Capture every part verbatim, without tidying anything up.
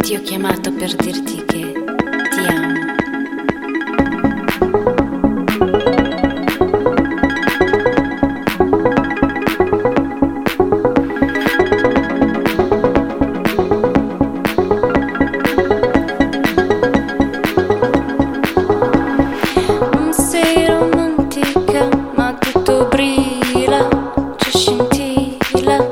Ti ho chiamato per dirti che ti amo. Non sei romantica, ma tutto brilla, c'è scintilla,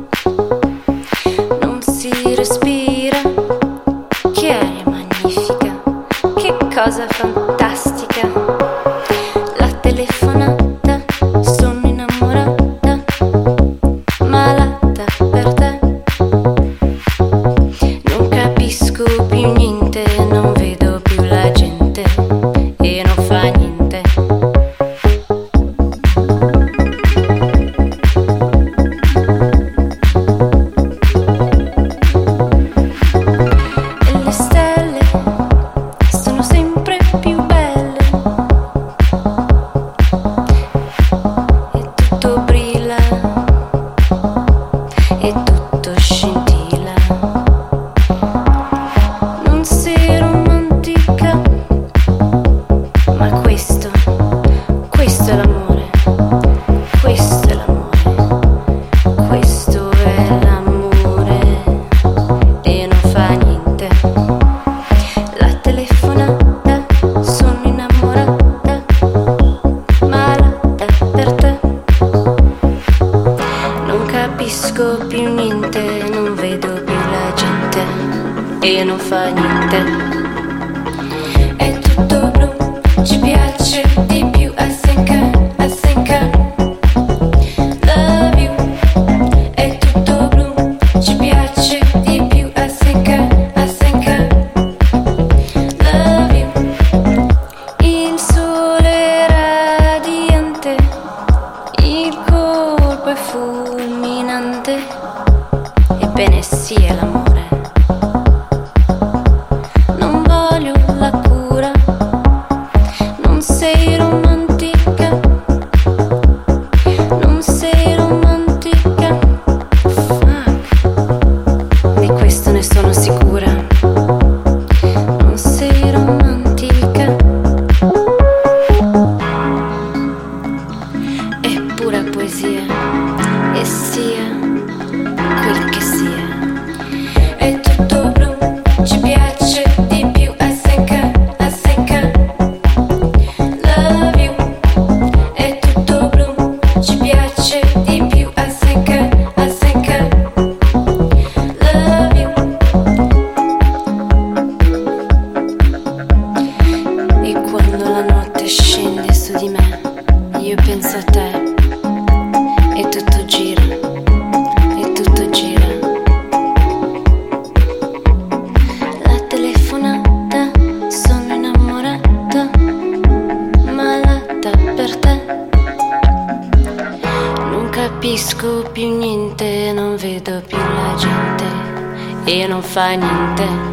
non si respira. Che aria magnifica, che cosa fantastica. La telefonata, sono innamorata, malata per te. Non capisco più niente, non vedo più la gente e non fa niente. E tutto scintilla. Non sei romantica, ma questo, questo è l'amore, questo è l'amore, questo è l'amore e non fa niente. La telefonata, sono innamorata, malata per te. Non capisco più niente, non vedo più la gente e non fa niente. È tutto blu, ci piace di più. I think I, I think I love you. È tutto blu, ci piace di più. I think I, I think I love you. Il sole radiante, il colpo è fulminante, ebbene sì è l'amore. Non voglio la cura, non sei romantica, non sei romantica. Fuck, di questo ne sono sicura. Non sei romantica, è pura poesia, e sia quel che sia. È tutto blu, ci piace di più. I think I, I think I love you. È tutto blu, ci piace di più. I think I, I think I love you. E quando la notte scende su di me, io penso a te. E tutto gira, e tutto gira. La telefonata, sono innamorata, malata per te. Non capisco più niente, non vedo più la gente e non fa niente.